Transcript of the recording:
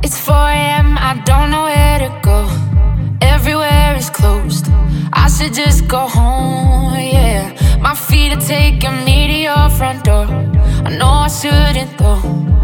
It's 4 a.m., I don't know where to go. Everywhere is closed. I should just go home, yeah. My feet are taking me to your front door. I know I shouldn't though.